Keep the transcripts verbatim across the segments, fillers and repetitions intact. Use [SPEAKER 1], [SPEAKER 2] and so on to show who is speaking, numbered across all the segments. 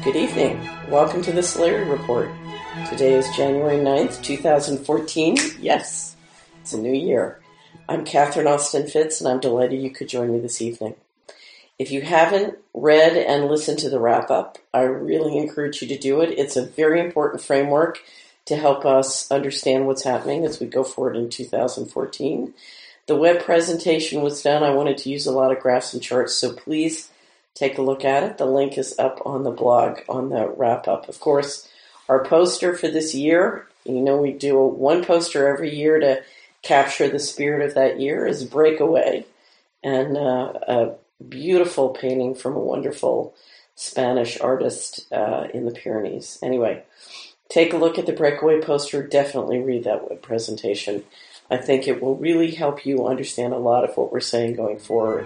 [SPEAKER 1] Good evening. Welcome to the Solari Report. Today is January ninth, twenty fourteen. Yes, it's a new year. I'm Catherine Austin Fitz, and I'm delighted you could join me this evening. If you haven't read and listened to the wrap-up, I really encourage you to do it. It's a very important framework to help us understand what's happening as we go forward in two thousand fourteen. The web presentation was done. I wanted to use a lot of graphs and charts, so please take a look at it. The link is up on the blog on the wrap-up. Of course, our poster for this year, you know we do one poster every year to capture the spirit of that year, is Breakaway, and uh, a beautiful painting from a wonderful Spanish artist uh, in the Pyrenees. Anyway, take a look at the Breakaway poster. Definitely read that web presentation. I think it will really help you understand a lot of what we're saying going forward.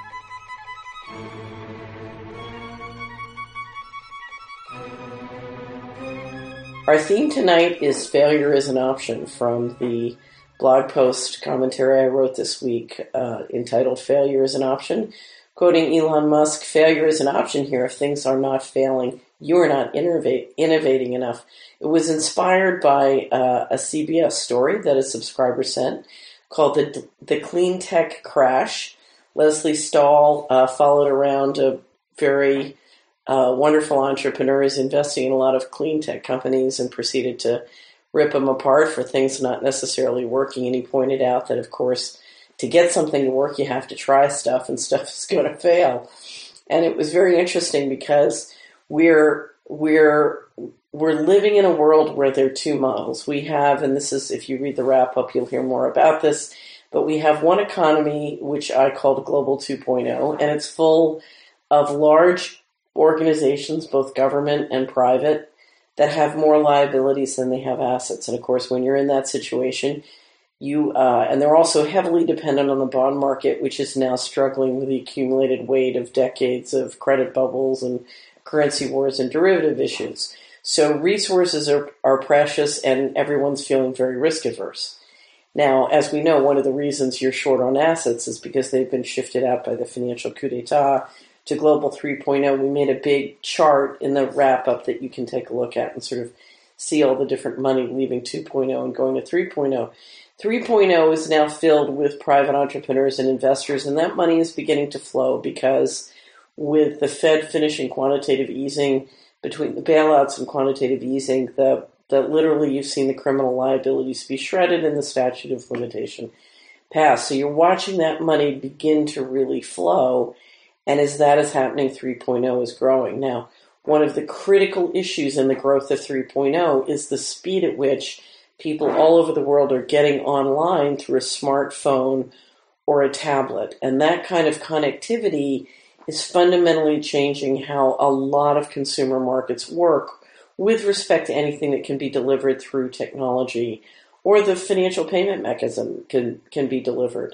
[SPEAKER 1] Our theme tonight is Failure is an Option, from the blog post commentary I wrote this week uh, entitled Failure is an Option. Quoting Elon Musk, failure is an option here if things are not failing. You are not innovate, innovating enough. It was inspired by uh, a C B S story that a subscriber sent called The, the Clean Tech Crash. Leslie Stahl uh, followed around a very uh, wonderful entrepreneur who's investing in a lot of clean tech companies and proceeded to rip them apart for things not necessarily working. And he pointed out that, of course, to get something to work, you have to try stuff, and stuff is going to fail. And it was very interesting because we're we're we're living in a world where there are two models. We have, and this is, if you read the wrap-up, you'll hear more about this, but we have one economy, which I called Global two point oh, and it's full of large organizations, both government and private, that have more liabilities than they have assets. And of course, when you're in that situation, you uh, and they're also heavily dependent on the bond market, which is now struggling with the accumulated weight of decades of credit bubbles and currency wars and derivative issues. So resources are, are precious, and everyone's feeling very risk averse. Now, as we know, one of the reasons you're short on assets is because they've been shifted out by the financial coup d'etat to Global three point oh. We made a big chart in the wrap-up that you can take a look at and sort of see all the different money leaving two point oh and going to three point oh. three point oh is now filled with private entrepreneurs and investors, and that money is beginning to flow because with the Fed finishing quantitative easing, between the bailouts and quantitative easing, the, the literally you've seen the criminal liabilities be shredded and the statute of limitation pass. So you're watching that money begin to really flow, and as that is happening, three point oh is growing. Now, one of the critical issues in the growth of three point oh is the speed at which people all over the world are getting online through a smartphone or a tablet. And that kind of connectivity is fundamentally changing how a lot of consumer markets work with respect to anything that can be delivered through technology or the financial payment mechanism can, can be delivered.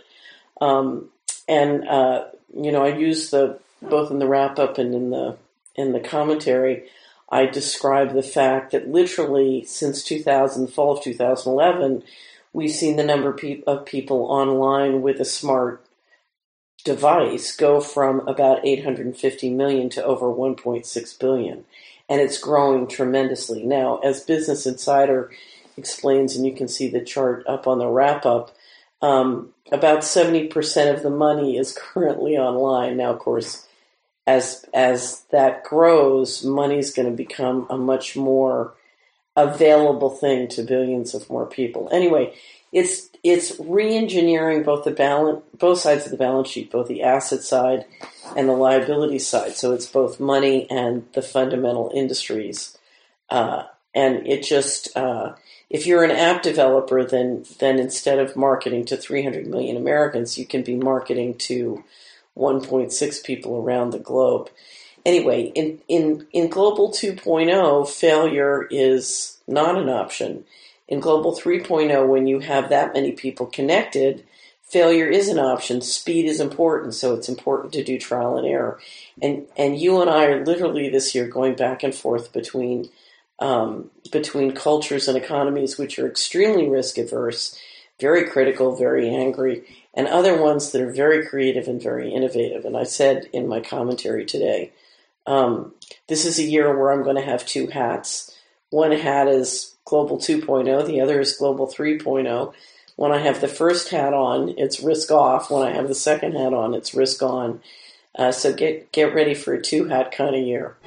[SPEAKER 1] Um, and, uh, you know, I use the, both in the wrap-up and in the, in the commentary, I describe the fact that literally since two thousand, fall of two thousand eleven, we've seen the number of, pe- of people online with a smart device go from about eight hundred fifty million to over one point six billion. And it's growing tremendously. Now, as Business Insider explains, and you can see the chart up on the wrap-up, um, about seventy percent of the money is currently online. Now, of course, As as that grows, money is going to become a much more available thing to billions of more people. Anyway, it's it's re-engineering both the balance, both sides of the balance sheet, both the asset side and the liability side. So it's both money and the fundamental industries. Uh, and it just uh, if you're an app developer, then then instead of marketing to three hundred million Americans, you can be marketing to one point six people around the globe. Anyway, in, in, in Global two point oh, failure is not an option. In Global three point oh, when you have that many people connected, failure is an option. Speed is important, so it's important to do trial and error. And and you and I are literally this year going back and forth between um, between cultures and economies which are extremely risk averse, very critical, very angry, and other ones that are very creative and very innovative. And I said in my commentary today, Um, this is a year where I'm going to have two hats. One hat is Global two point oh, the other is Global three point oh. When I have the first hat on, it's risk off. When I have the second hat on, it's risk on. Uh, so get get ready for a two-hat kind of year.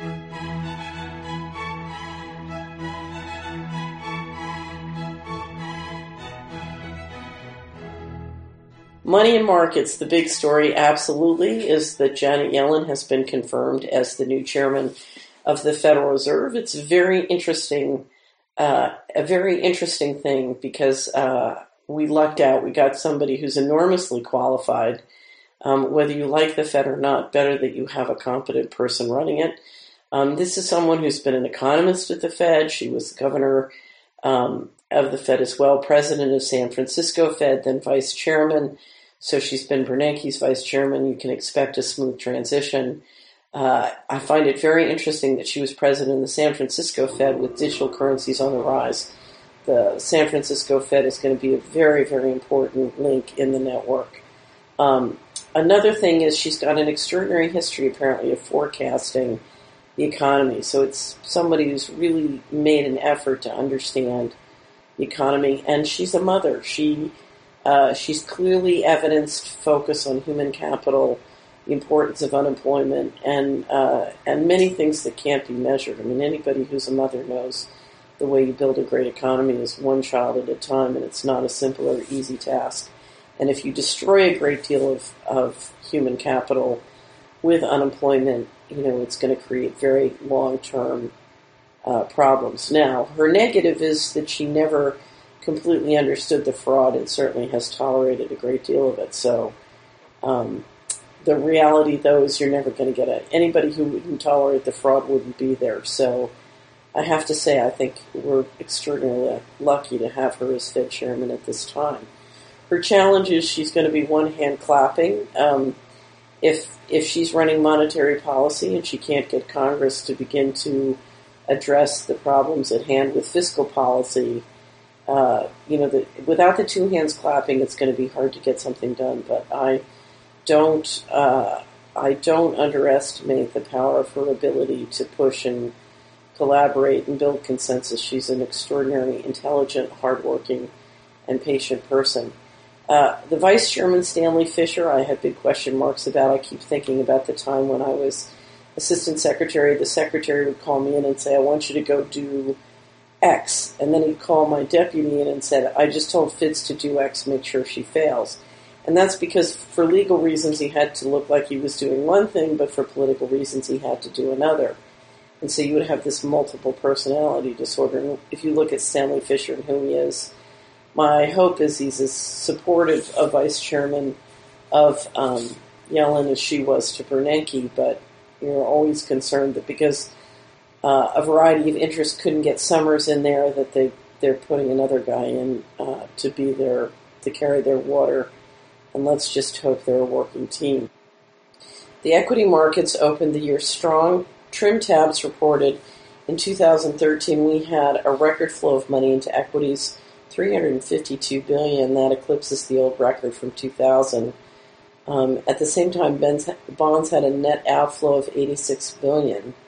[SPEAKER 1] Money and markets, the big story absolutely is that Janet Yellen has been confirmed as the new chairman of the Federal Reserve. It's very interesting, uh, a very interesting thing because uh, we lucked out. We got somebody who's enormously qualified. Um, whether you like the Fed or not, better that you have a competent person running it. Um, this is someone who's been an economist at the Fed. She was the governor um, of the Fed as well, president of San Francisco Fed, then vice chairman. So she's been Bernanke's vice chairman. You can expect a smooth transition. Uh, I find it very interesting that she was president of the San Francisco Fed with digital currencies on the rise. The San Francisco Fed is going to be a very, very important link in the network. Um, another thing is she's got an extraordinary history, apparently, of forecasting the economy. So it's somebody who's really made an effort to understand the economy. And she's a mother. She uh, she's clearly evidenced focus on human capital, the importance of unemployment, and uh, and many things that can't be measured. I mean, anybody who's a mother knows the way you build a great economy is one child at a time, and it's not a simple or easy task. And if you destroy a great deal of, of human capital with unemployment, you know, it's going to create very long-term uh, problems. Now, her negative is that she never completely understood the fraud and certainly has tolerated a great deal of it. So um, the reality, though, is you're never going to get it. Anybody who wouldn't tolerate the fraud wouldn't be there. So I have to say I think we're extraordinarily lucky to have her as Fed chairman at this time. Her challenge is she's going to be one-hand clapping. Um, if if she's running monetary policy and she can't get Congress to begin to address the problems at hand with fiscal policy, uh, you know, the, without the two hands clapping, it's going to be hard to get something done. But I don't uh, I don't underestimate the power of her ability to push and collaborate and build consensus. She's an extraordinarily intelligent, hardworking, and patient person. Uh, the vice chairman, Stanley Fischer, I have big question marks about. I keep thinking about the time when I was assistant secretary. The secretary would call me in and say, I want you to go do X. And then he'd call my deputy in and said, I just told Fitz to do X, make sure she fails. And that's because for legal reasons he had to look like he was doing one thing, but for political reasons he had to do another. And so you would have this multiple personality disorder. And if you look at Stanley Fischer and who he is, my hope is he's as supportive a vice chairman of um, Yellen as she was to Bernanke, but you're always concerned that because uh, a variety of interests couldn't get Summers in there, that they, they're putting another guy in uh, to be their, to carry their water. And let's just hope they're a working team. The equity markets opened the year strong. Trim Tabs reported in two thousand thirteen we had a record flow of money into equities, three hundred fifty-two billion dollars. That eclipses the old record from two thousand. Um, at the same time, bonds had a net outflow of eighty-six billion dollars.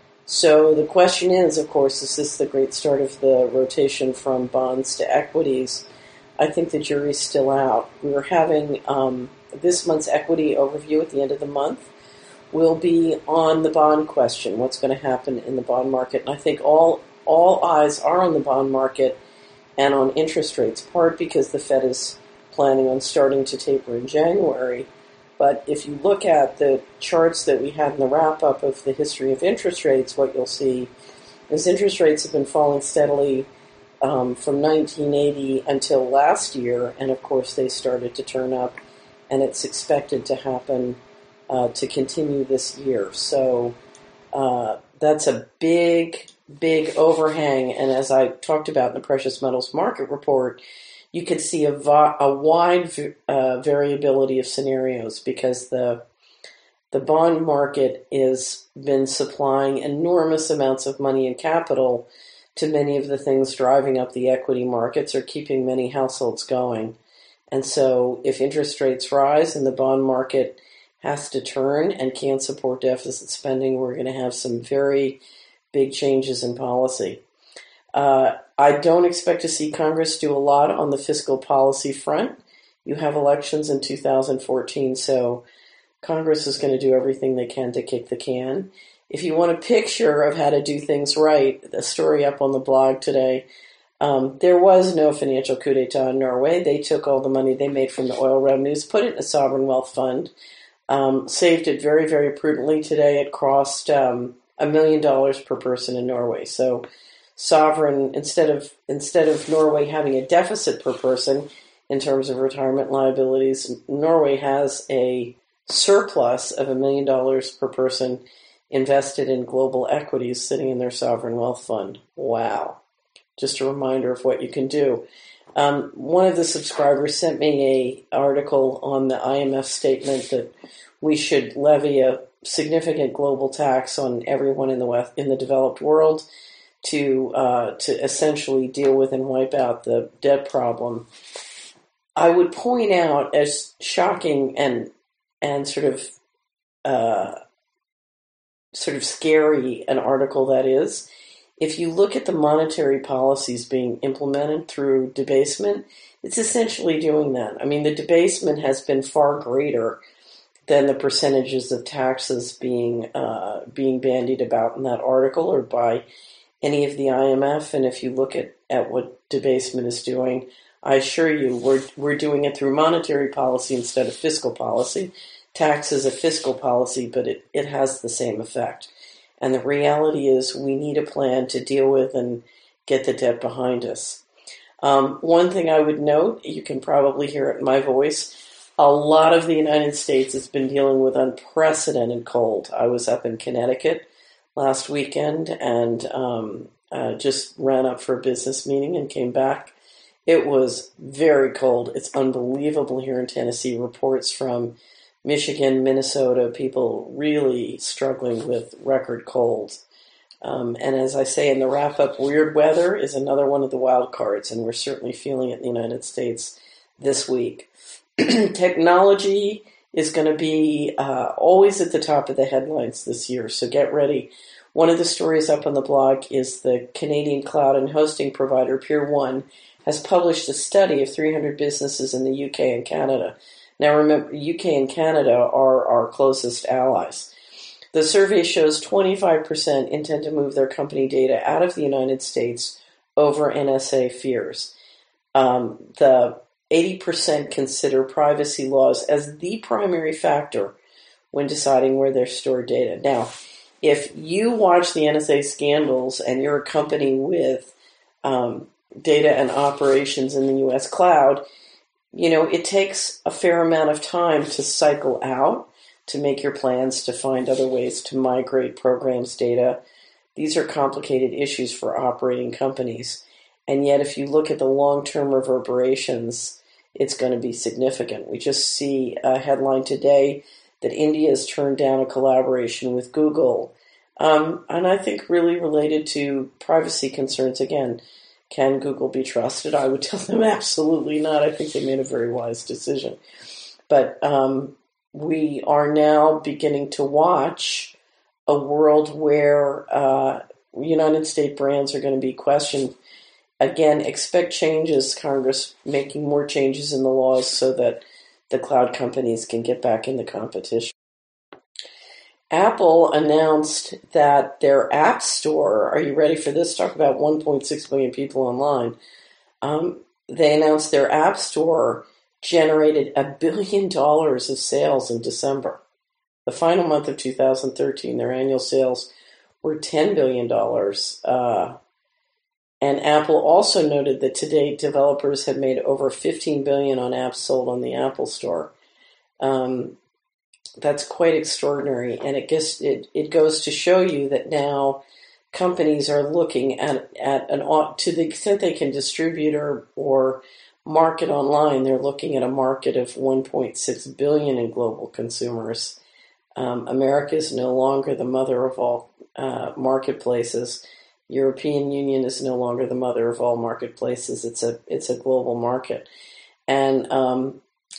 [SPEAKER 1] So the question is, of course, is this the great start of the rotation from bonds to equities? I think the jury's still out. We were having um, this month's equity overview at the end of the month. Will be on the bond question, what's going to happen in the bond market. And I think all all eyes are on the bond market and on interest rates, part because the Fed is planning on starting to taper in January. But if you look at the charts that we had in the wrap-up of the history of interest rates, what you'll see is interest rates have been falling steadily um, from nineteen eighty until last year, and of course they started to turn up, and it's expected to happen Uh, to continue this year. So uh, that's a big, big overhang. And as I talked about in the Precious Metals Market Report, you could see a, va- a wide uh, variability of scenarios because the the bond market has been supplying enormous amounts of money and capital to many of the things driving up the equity markets or keeping many households going. And so if interest rates rise and the bond market has to turn and can't support deficit spending, we're going to have some very big changes in policy. Uh, I don't expect to see Congress do a lot on the fiscal policy front. You have elections in two thousand fourteen, so Congress is going to do everything they can to kick the can. If you want a picture of how to do things right, the story up on the blog today, um, there was no financial coup d'etat in Norway. They took all the money they made from the oil revenues, put it in a sovereign wealth fund, um, saved it very, very prudently. Today it cost um, a million dollars per person in Norway. So sovereign, instead of instead of Norway having a deficit per person in terms of retirement liabilities, Norway has a surplus of a million dollars per person invested in global equities sitting in their sovereign wealth fund. Wow. Just a reminder of what you can do. Um, one of the subscribers sent me a article on the I M F statement that we should levy a significant global tax on everyone in the West, in the developed world to uh, to essentially deal with and wipe out the debt problem. I would point out, as shocking and and sort of uh, sort of scary an article that is, if you look at the monetary policies being implemented through debasement, it's essentially doing that. I mean, the debasement has been far greater than the percentages of taxes being uh, being bandied about in that article or by any of the I M F. And if you look at, at what debasement is doing, I assure you we're we're doing it through monetary policy instead of fiscal policy. Tax is a fiscal policy, but it, it has the same effect. And the reality is we need a plan to deal with and get the debt behind us. Um, one thing I would note, you can probably hear it in my voice, a lot of the United States has been dealing with unprecedented cold. I was up in Connecticut last weekend and um, uh, just ran up for a business meeting and came back. It was very cold. It's unbelievable here in Tennessee. Reports from Michigan, Minnesota, people really struggling with record colds. Um, and as I say in the wrap-up, weird weather is another one of the wild cards, and we're certainly feeling it in the United States this week. Technology is going to be uh, always at the top of the headlines this year, so get ready. One of the stories up on the blog is the Canadian cloud and hosting provider Peer one has published a study of three hundred businesses in the U K and Canada. Now remember, U K and Canada are our closest allies. The survey shows twenty-five percent intend to move their company data out of the United States over N S A fears. Um, the eighty percent consider privacy laws as the primary factor when deciding where they store data. Now, if you watch the N S A scandals and you're a company with um, data and operations in the U S cloud, you know, it takes a fair amount of time to cycle out, to make your plans, to find other ways to migrate programs' data. These are complicated issues for operating companies. And yet, if you look at the long-term reverberations, it's going to be significant. We just see a headline today that India has turned down a collaboration with Google. Um, and I think really related to privacy concerns. Again, can Google be trusted? I would tell them absolutely not. I think they made a very wise decision. But um, we are now beginning to watch a world where uh, United States brands are going to be questioned. Again, expect changes, Congress making more changes in the laws so that the cloud companies can get back in the competition. Apple announced that their App Store, are you ready for this? Talk about one point six million people online. Um, they announced their App Store generated a billion dollars of sales in December. The final month of two thousand thirteen, their annual sales were ten billion dollars. Uh, and Apple also noted that to date, developers had made over fifteen billion dollars on apps sold on the Apple Store. Um, That's quite extraordinary, and it gets it, it goes to show you that now companies are looking at at an to the extent they can distribute or or market online. They're looking at a market of one point six billion in global consumers. Um, America is no longer the mother of all uh, marketplaces. European Union is no longer the mother of all marketplaces. It's a it's a global market, and um,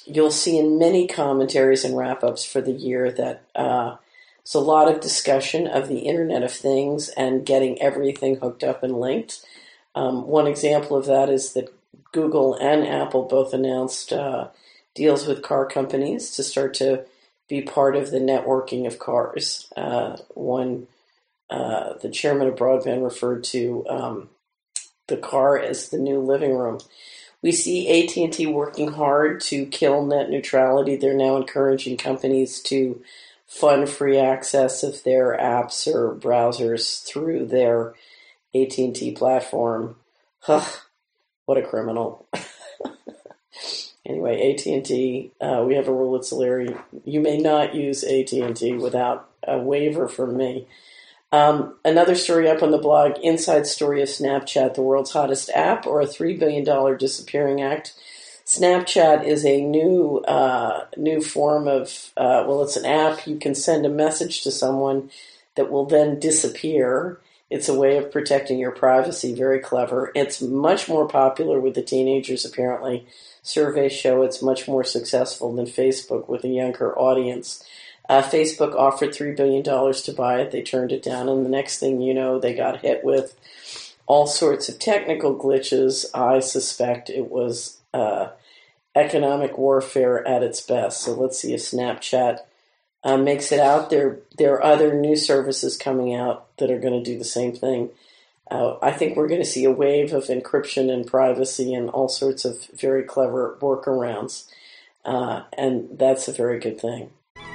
[SPEAKER 1] you'll see in many commentaries and wrap-ups for the year that uh, there's a lot of discussion of the Internet of Things and getting everything hooked up and linked. Um, one example of that is that Google and Apple both announced uh, deals with car companies to start to be part of the networking of cars. Uh, one, uh, the chairman of Broadband referred to um, the car as the new living room. We see A T and T working hard to kill net neutrality. They're now encouraging companies to fund free access of their apps or browsers through their A T and T platform. Huh, what a criminal. Anyway, A T and T, uh, we have a rule at Solari. You may not use A T and T without a waiver from me. Um, another story up on the blog, Inside Story of Snapchat, the world's hottest app, or a three billion dollars disappearing act. Snapchat is a new uh, new form of, uh, well, it's an app. You can send a message to someone that will then disappear. It's a way of protecting your privacy. Very clever. It's much more popular with the teenagers, apparently. Surveys show it's much more successful than Facebook with a younger audience. Uh, Facebook offered three billion dollars to buy it. They turned it down, and the next thing you know, they got hit with all sorts of technical glitches. I suspect it was uh, economic warfare at its best. So let's see if Snapchat uh, makes it out. There, there are other new services coming out that are going to do the same thing. Uh, I think we're going to see a wave of encryption and privacy and all sorts of very clever workarounds, uh, and that's a very good thing.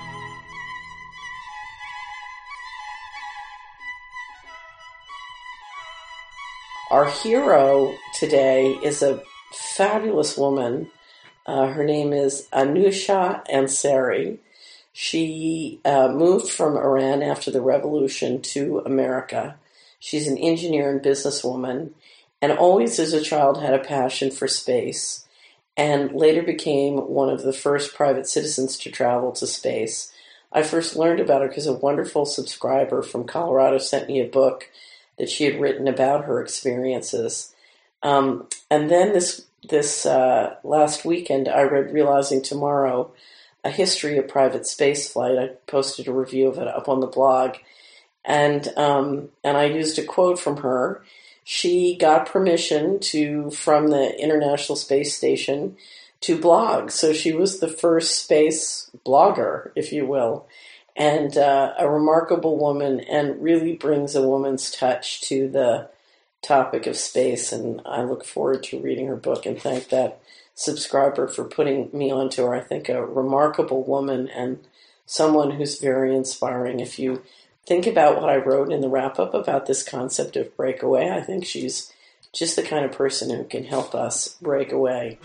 [SPEAKER 1] Our hero today is a fabulous woman. Uh, her name is Anousheh Ansari. She uh, moved from Iran after the revolution to America. She's an engineer and businesswoman, and always as a child had a passion for space, and later became one of the first private citizens to travel to space. I first learned about her because a wonderful subscriber from Colorado sent me a book that she had written about her experiences. Um, and then this this uh, last weekend, I read Realizing Tomorrow, A History of Private Spaceflight. I posted a review of it up on the blog. And um, and I used a quote from her. She got permission to from the International Space Station to blog. So she was the first space blogger, if you will. And uh, a remarkable woman, and really brings a woman's touch to the topic of space. And I look forward to reading her book, and thank that subscriber for putting me onto her. I think a remarkable woman and someone who's very inspiring. If you think about what I wrote in the wrap-up about this concept of breakaway, I think she's just the kind of person who can help us break away.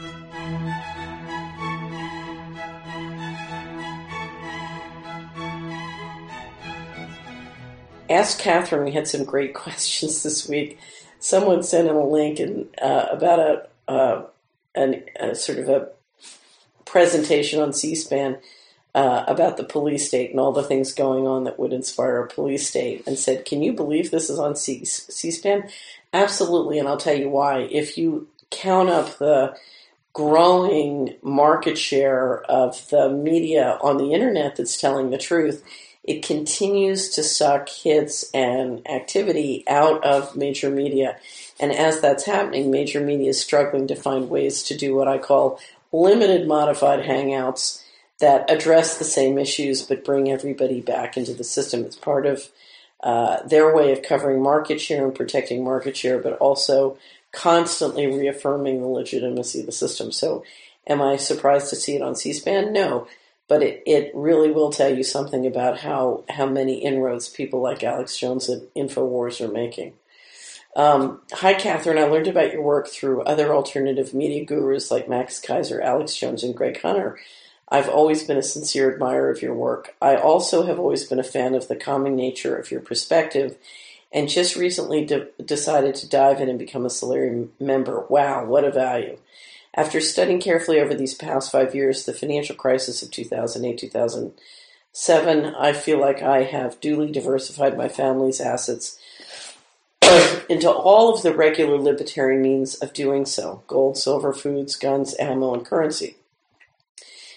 [SPEAKER 1] Ask Catherine. We had some great questions this week. Someone sent in a link and uh, about a, uh, an, a sort of a presentation on C-SPAN uh, about the police state and all the things going on that would inspire a police state, and said, "Can you believe this is on C- C-SPAN?" Absolutely, and I'll tell you why. If you count up the growing market share of the media on the internet that's telling the truth, it continues to suck hits and activity out of major media. And as that's happening, major media is struggling to find ways to do what I call limited modified hangouts that address the same issues but bring everybody back into the system. It's part of uh, their way of covering market share and protecting market share, but also constantly reaffirming the legitimacy of the system. So am I surprised to see it on C-SPAN? No. But it, it really will tell you something about how, how many inroads people like Alex Jones at InfoWars are making. Um, hi, Catherine. I learned about your work through other alternative media gurus like Max Kaiser, Alex Jones, and Greg Hunter. I've always been a sincere admirer of your work. I also have always been a fan of the calming nature of your perspective, and just recently de- decided to dive in and become a Solari member. Wow, what a value. After studying carefully over these past five years, the financial crisis of two thousand eight, two thousand seven, I feel like I have duly diversified my family's assets into all of the regular libertarian means of doing so: gold, silver, foods, guns, ammo, and currency.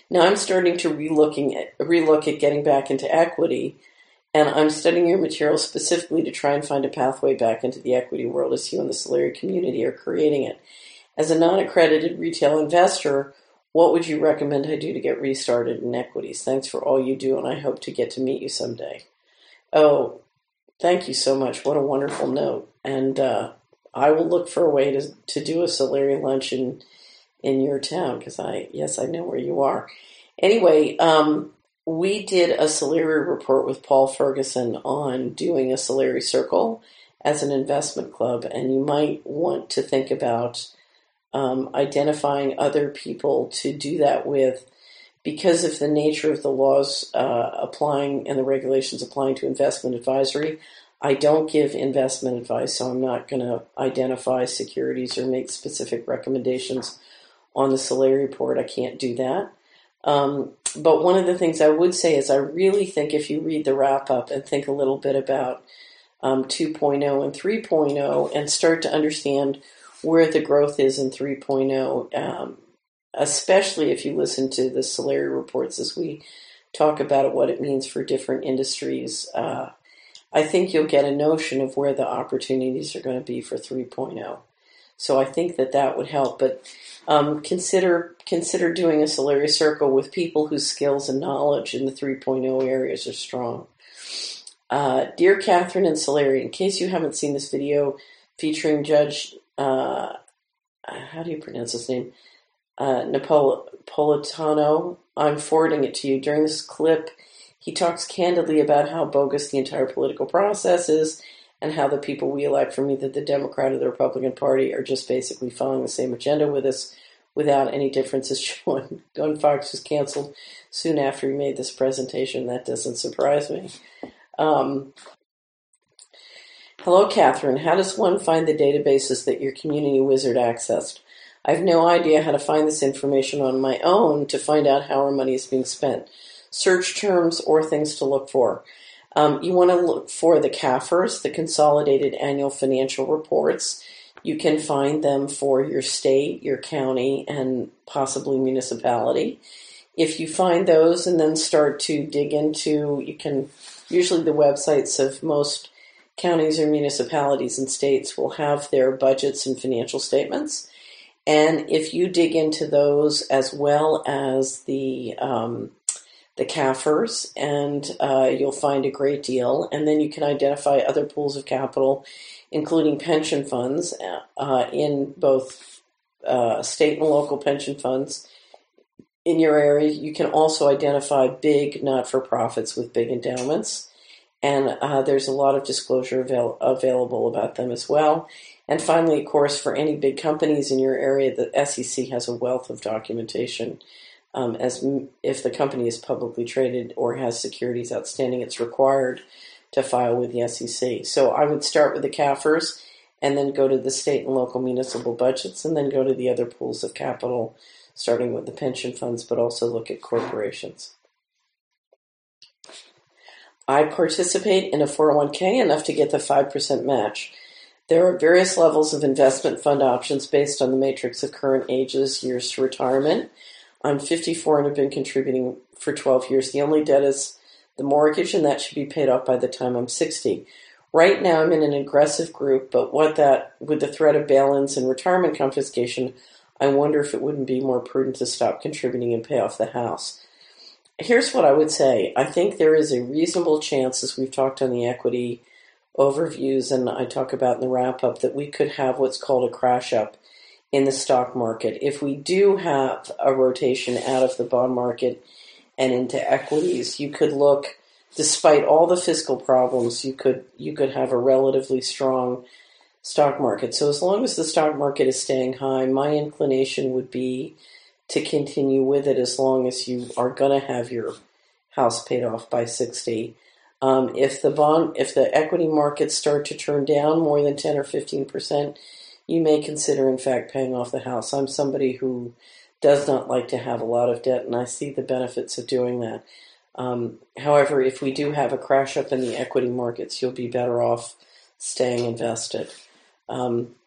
[SPEAKER 1] Now I'm starting to relooking at, relook at getting back into equity, and I'm studying your material specifically to try and find a pathway back into the equity world as you and the Solari community are creating it. As a non-accredited retail investor, what would you recommend I do to get restarted in equities? Thanks for all you do, and I hope to get to meet you someday. Oh, thank you so much. What a wonderful note. And uh, I will look for a way to, to do a Solari lunch in, in your town, because I, yes, I know where you are. Anyway, um, we did a Solari report with Paul Ferguson on doing a Solari Circle as an investment club, and you might want to think about um, identifying other people to do that with, because of the nature of the laws uh, applying and the regulations applying to investment advisory. I don't give investment advice, so I'm not going to identify securities or make specific recommendations on the Solari report. I can't do that. Um, but one of the things I would say is I really think if you read the wrap-up and think a little bit about um, two point oh and three point oh and start to understand where the growth is in three point oh, um, especially if you listen to the Solari reports as we talk about what it means for different industries, uh, I think you'll get a notion of where the opportunities are going to be for three point oh. So I think that that would help. But um, consider consider doing a Solari Circle with people whose skills and knowledge in the three point oh areas are strong. Uh, Dear Catherine and Solari, in case you haven't seen this video featuring Judge, uh, how do you pronounce his name? Uh, Napolitano, I'm forwarding it to you. During this clip, he talks candidly about how bogus the entire political process is and how the people we elect from either the Democrat or the Republican Party are just basically following the same agenda with us without any differences shown. Gun Fox was canceled soon after he made this presentation. That doesn't surprise me. Um, Hello, Catherine. How does one find the databases that your community wizard accessed? I have no idea how to find this information on my own to find out how our money is being spent. Search terms or things to look for. Um, you want to look for the C A F Rs, the Consolidated Annual Financial Reports. You can find them for your state, your county, and possibly municipality. If you find those and then start to dig into, you can, usually the websites of most counties or municipalities and states will have their budgets and financial statements. And if you dig into those as well as the um, the C A F Rs, and uh, you'll find a great deal. And then you can identify other pools of capital, including pension funds uh, in both uh, state and local pension funds in your area. You can also identify big not-for-profits with big endowments. And uh, there's a lot of disclosure avail- available about them as well. And finally, of course, for any big companies in your area, the S E C has a wealth of documentation. Um, as m- if the company is publicly traded or has securities outstanding, it's required to file with the S E C. So I would start with the C A F Rs and then go to the state and local municipal budgets and then go to the other pools of capital, starting with the pension funds, but also look at corporations. I participate in a four oh one k enough to get the five percent match. There are various levels of investment fund options based on the matrix of current ages, years to retirement. I'm fifty-four and have been contributing for twelve years. The only debt is the mortgage, and that should be paid off by the time I'm sixty. Right now I'm in an aggressive group, but what that, with the threat of bail-ins and retirement confiscation, I wonder if it wouldn't be more prudent to stop contributing and pay off the house. Here's what I would say. I think there is a reasonable chance, as we've talked on the equity overviews and I talk about in the wrap-up, that we could have what's called a crash up in the stock market. If we do have a rotation out of the bond market and into equities, you could look, despite all the fiscal problems, you could you could have a relatively strong stock market. So as long as the stock market is staying high, my inclination would be to continue with it as long as you are going to have your house paid off by sixty. Um, if the bond, if the equity markets start to turn down more than ten or fifteen percent, you may consider, in fact, paying off the house. I'm somebody who does not like to have a lot of debt, and I see the benefits of doing that. Um, however, if we do have a crash up in the equity markets, you'll be better off staying invested. Um,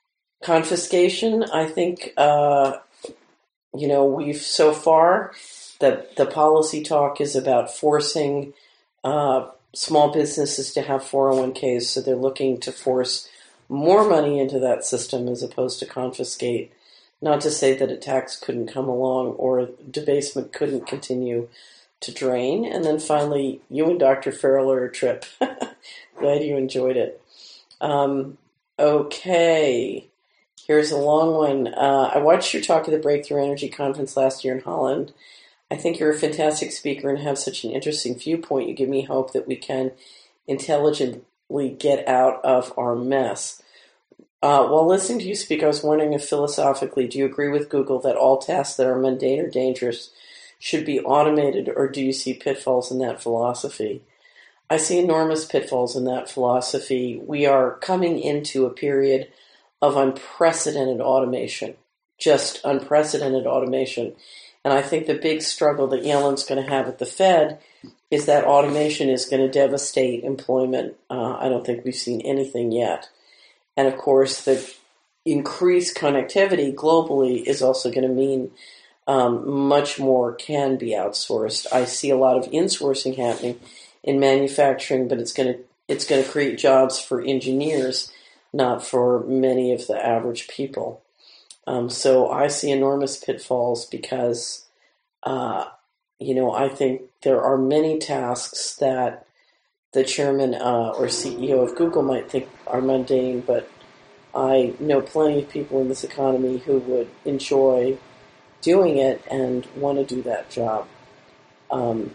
[SPEAKER 1] confiscation, I think, uh, you know, we've so far, the the policy talk is about forcing uh, small businesses to have four oh one k's, so they're looking to force more money into that system as opposed to confiscate. Not to say that a tax couldn't come along or debasement couldn't continue to drain. And then finally, you and Doctor Farrell are a trip. Glad you enjoyed it. Um, okay, here's a long one. Uh, I watched your talk at the Breakthrough Energy Conference last year in Holland. I think you're a fantastic speaker and have such an interesting viewpoint. You give me hope that we can intelligently get out of our mess. Uh, while listening to you speak, I was wondering if philosophically, do you agree with Google that all tasks that are mundane or dangerous should be automated, or do you see pitfalls in that philosophy? I see enormous pitfalls in that philosophy. We are coming into a period of unprecedented automation, just unprecedented automation. And I think the big struggle that Yellen's going to have at the Fed is that automation is going to devastate employment. Uh, I don't think we've seen anything yet. And of course, the increased connectivity globally is also going to mean um, much more can be outsourced. I see a lot of insourcing happening in manufacturing, but it's going to it's going to create jobs for engineers, not for many of the average people. Um, so I see enormous pitfalls because, uh, you know, I think there are many tasks that the chairman uh, or C E O of Google might think are mundane, but I know plenty of people in this economy who would enjoy doing it and want to do that job. Um,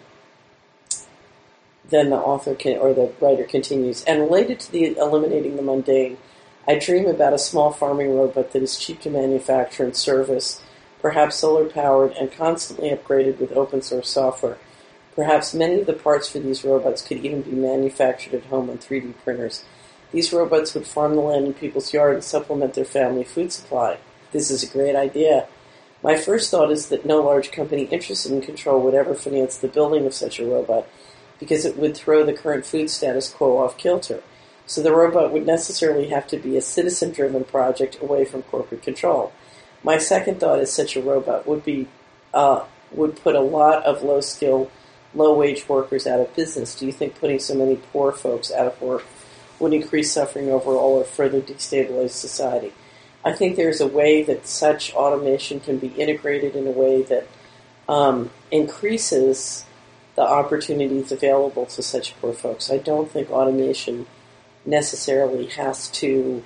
[SPEAKER 1] then the author can, or the writer continues, and related to the eliminating the mundane, I dream about a small farming robot that is cheap to manufacture and service, perhaps solar-powered and constantly upgraded with open-source software. Perhaps many of the parts for these robots could even be manufactured at home on three D printers. These robots would farm the land in people's yard and supplement their family food supply. This is a great idea. My first thought is that no large company interested in control would ever finance the building of such a robot, because it would throw the current food status quo off kilter. So the robot would necessarily have to be a citizen-driven project away from corporate control. My second thought is such a robot would be uh, would put a lot of low-skill, low-wage workers out of business. Do you think putting so many poor folks out of work would increase suffering overall or further destabilize society? I think there's a way that such automation can be integrated in a way that um, increases the opportunities available to such poor folks. I don't think automation necessarily has to,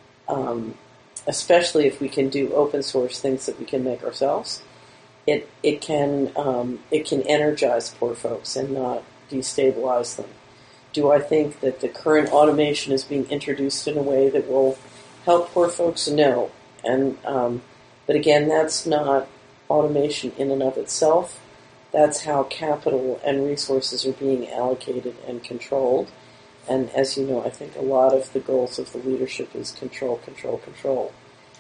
[SPEAKER 1] um, especially if we can do open source things that we can make ourselves, it it can um, it can energize poor folks and not destabilize them. Do I think that the current automation is being introduced in a way that will help poor folks? No. And um, but again, that's not automation in and of itself. That's how capital and resources are being allocated and controlled. And as you know, I think a lot of the goals of the leadership is control, control, control.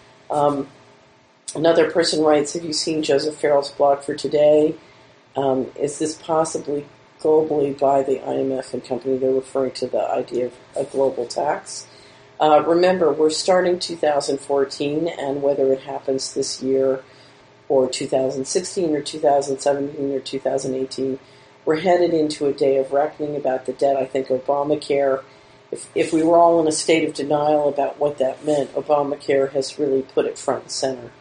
[SPEAKER 1] Um, another person writes, have you seen Joseph Farrell's blog for today? Um, is this possibly globally by the I M F and company? They're referring to the idea of a global tax. Uh, remember, we're starting two thousand fourteen, and whether it happens this year or two thousand sixteen or two thousand seventeen or two thousand eighteen, we're headed into a day of reckoning about the debt. I think Obamacare, if, if we were all in a state of denial about what that meant, Obamacare has really put it front and center.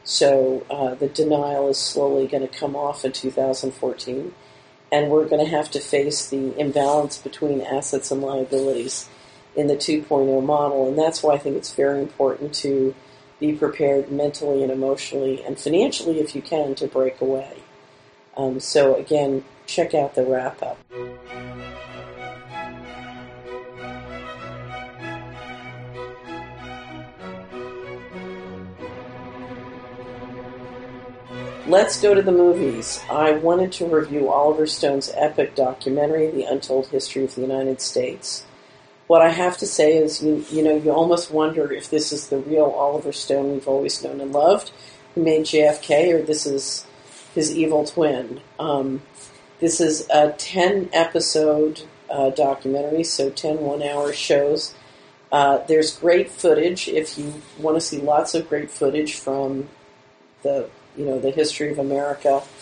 [SPEAKER 1] So uh, the denial is slowly going to come off in two thousand fourteen, and we're going to have to face the imbalance between assets and liabilities in the two point oh model, and that's why I think it's very important to be prepared mentally and emotionally and financially, if you can, to break away. Um, so again, check out the wrap-up. Let's go to the movies. I wanted to review Oliver Stone's epic documentary, The Untold History of the United States. What I have to say is, you, you know, you almost wonder if this is the real Oliver Stone we've always known and loved, who made J F K, or this is his evil twin. Um, this is a ten-episode uh, documentary, so ten one-hour shows. Uh, there's great footage. If you want to see lots of great footage from the, you know, the history of America,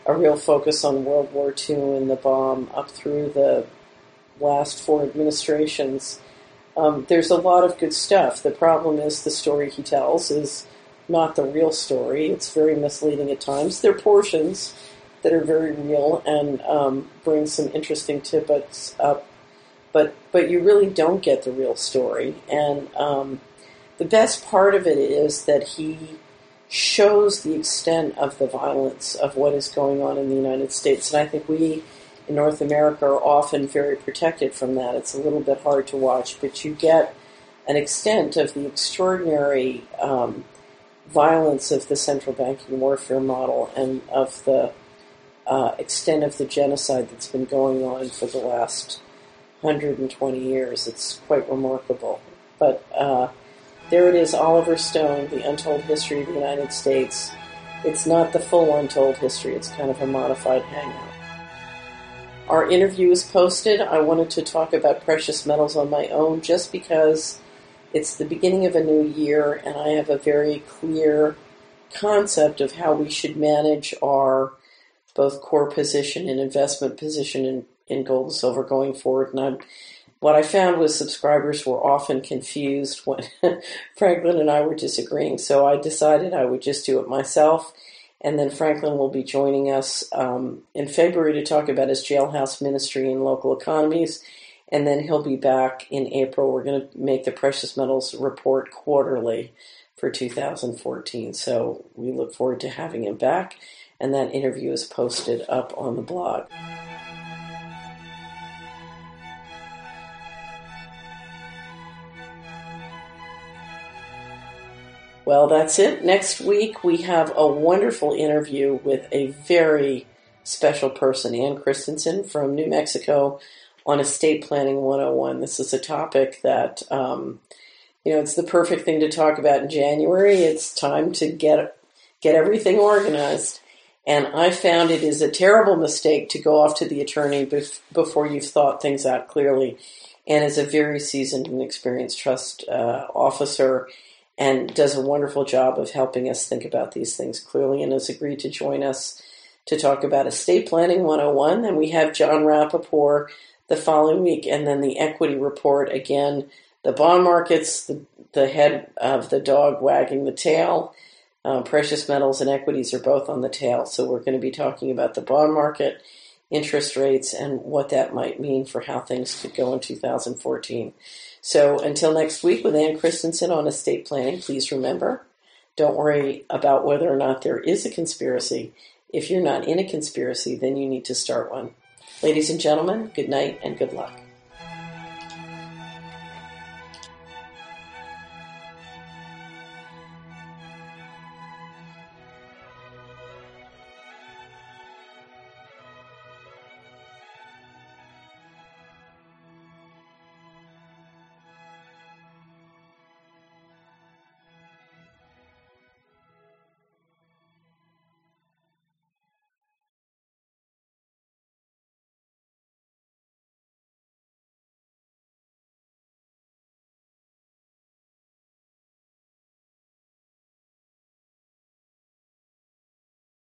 [SPEAKER 1] a real focus on World War Two and the bomb up through the last four administrations. Um, there's a lot of good stuff. The problem is the story he tells is not the real story. It's very misleading at times. There are portions that are very real and um, bring some interesting tidbits up, but but you really don't get the real story. And um, the best part of it is that he shows the extent of the violence of what is going on in the United States. And I think we in North America are often very protected from that. It's a little bit hard to watch, but you get an extent of the extraordinary um, violence of the central banking warfare model and of the uh, extent of the genocide that's been going on for the last one hundred twenty years. It's quite remarkable. But uh, there it is, Oliver Stone, The Untold History of the United States. It's not the full untold history. It's kind of a modified hangout. Our interview is posted. I wanted to talk about precious metals on my own just because it's the beginning of a new year and I have a very clear concept of how we should manage our both core position and investment position in, in gold and silver going forward. And I'm, what I found was subscribers were often confused when Franklin and I were disagreeing. So I decided I would just do it myself. And then Franklin will be joining us um, in February to talk about his jailhouse ministry and local economies. And then he'll be back in April. We're going to make the Precious Metals Report quarterly for two thousand fourteen. So we look forward to having him back. And that interview is posted up on the blog. Well, that's it. Next week, we have a wonderful interview with a very special person, Ann Christensen from New Mexico, on Estate Planning one oh one. This is a topic that, um, you know, it's the perfect thing to talk about in January. It's time to get get everything organized. And I found it is a terrible mistake to go off to the attorney bef- before you've thought things out clearly. Ann is a very seasoned and experienced trust uh, officer and does a wonderful job of helping us think about these things clearly, and has agreed to join us to talk about Estate Planning one oh one. Then we have John Rappaport the following week, and then the equity report. Again, the bond markets, the, the head of the dog wagging the tail. Uh, precious metals and equities are both on the tail, so we're going to be talking about the bond market, interest rates, and what that might mean for how things could go in two thousand fourteen. So until next week with Ann Christensen on estate planning, please remember, don't worry about whether or not there is a conspiracy. If you're not in a conspiracy, then you need to start one. Ladies and gentlemen, good night and good luck.